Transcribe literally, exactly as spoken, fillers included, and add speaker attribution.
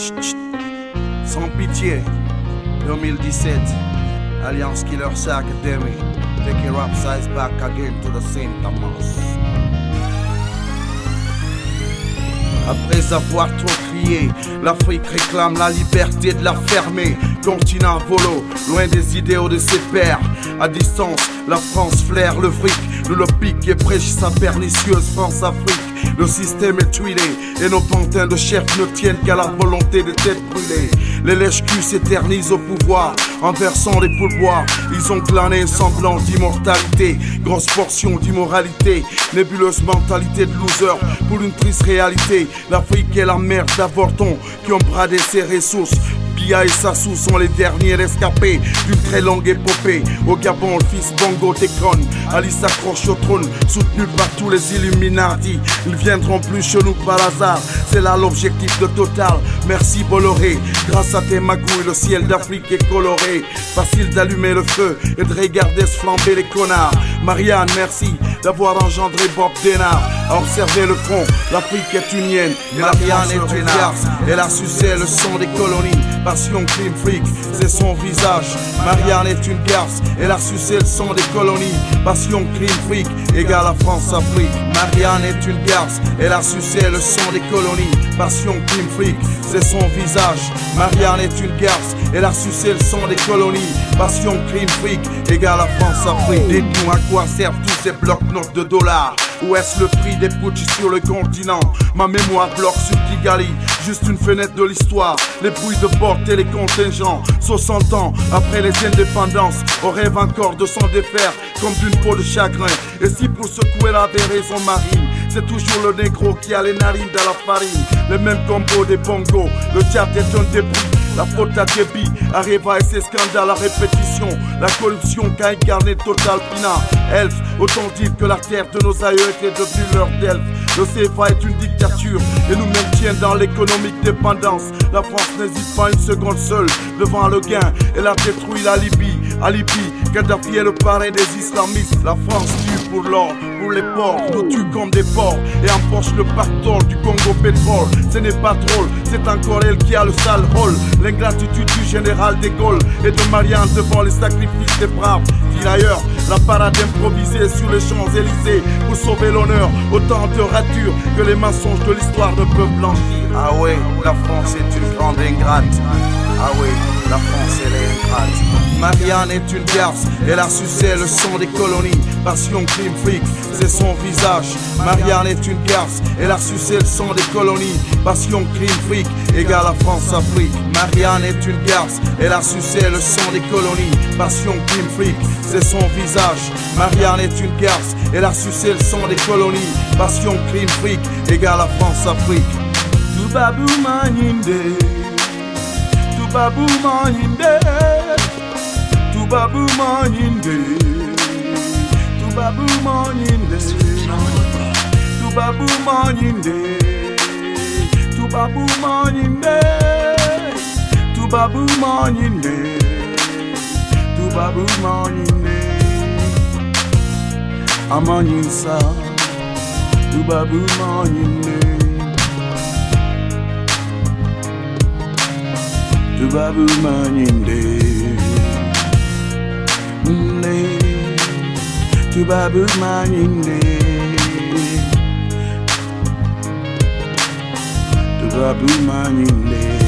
Speaker 1: Sans pitié, deux mille dix-sept, Alliance Killers Academy, take your rap size back again to the same Thomas. Après avoir trop crié, l'Afrique réclame la liberté de la fermer. Continent volo, loin des idéaux de ses pères. À distance, la France flaire le fric. Nous le pique et prêche sa pernicieuse France-Afrique. Le système est tuilé et nos pantins de chefs ne tiennent qu'à la volonté des têtes brûlées. Les lèches-culs s'éternisent au pouvoir en versant les pourboires. Ils ont glané un semblant d'immortalité, grosse portion d'immoralité, nébuleuse mentalité de loser pour une triste réalité. L'Afrique est la merde d'avortons qui ont bradé ses ressources. Bia et Sassou sont les derniers rescapés d'une très longue épopée. Au Gabon, le fils Bongo déconne. Ali s'accroche au trône, soutenu par tous les Illuminati. Ils viendront plus chez nous par hasard. C'est là l'objectif de Total. Merci Bolloré. Grâce à tes magouilles, le ciel d'Afrique est coloré. Facile d'allumer le feu et de regarder se flamber les connards. Marianne, merci d'avoir engendré Bob Denard. À observer le front, l'Afrique est une hyène. Marianne est une garce. Elle a sucé le sang des colonies. Passion, crime, freak, c'est son visage. Marianne est une garce, elle a sucé le sang des colonies. Passion, crime, freak, égale à France-Afrique. Marianne est une garce, elle a sucé le sang des colonies. Passion, crime, freak, c'est son visage. Marianne est une garce, elle a sucé le sang des colonies. Passion, crime, freak, égale à France-Afrique. Dites-nous à quoi servent tous ces blocs-notes de dollars. Où est-ce le prix des putsch sur le continent? Ma mémoire bloque sur Kigali, juste une fenêtre de l'histoire. Les bruits de bord et les contingents. soixante ans après les indépendances, on rêve encore de s'en défaire comme d'une peau de chagrin. Et si pour secouer la raison marine, c'est toujours le négro qui a les narines dans la farine. Les mêmes combos des bongos, le théâtre est un débris. La faute à Déby, Areva et ses scandales à répétition. La corruption qu'a incarné Total Pina. Elf, autant dire que la terre de nos aïeux était devenue leur d'elfe. Le C F A est une dictature et nous maintient dans l'économique dépendance. La France n'hésite pas une seconde seule devant le gain. Elle a détruit la Libye. À Libye, Kadhafi est le parrain des islamistes. La France tue pour l'or, pour les porcs, nous tue comme des porcs et empoche le pactole du Congo pétrole. Ce n'est pas drôle, c'est encore elle qui a le sale rôle. L'ingratitude du général de Gaulle et de Marianne devant les sacrifices des braves. Tirailleurs, la parade improvisée sur les Champs-Élysées pour sauver l'honneur. Autant de ratures que les mensonges de l'histoire ne peuvent blanchir. Ah ouais, la France est une grande ingrate. Ah oui, la France elle est ingrate. Marianne est une garce, elle a sucé le sang des colonies. Passion, crime, freak, c'est son visage. Marianne est une garce, elle a sucé le sang des colonies. Passion, crime, freak, égale à France-Afrique. Marianne est une garce, elle a sucé le sang des colonies. Passion, crime, freak, c'est son visage. Marianne est une garce, elle a sucé le sang des colonies. Passion, crime, freak, égale à France-Afrique.
Speaker 2: Tubabu Manyinde, Tubabu Manyinde, Tubabu Manyinde, Tubabu Manyinde, Tubabu Manyinde, Tubabu Manyinde, Tubabu Manyinde, Tubabu Manyinde, Amanyinsa, Tubabu Manyinde. Tubabu Manyinde, Tubabu Manyinde, Tubabu Manyinde.